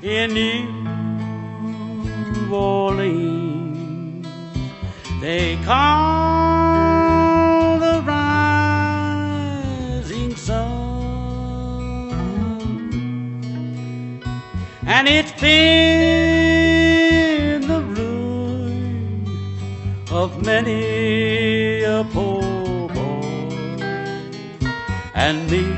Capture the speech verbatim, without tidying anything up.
in New Orleans. They call the rising sun, and it's been the ruin of many a poor boy and me.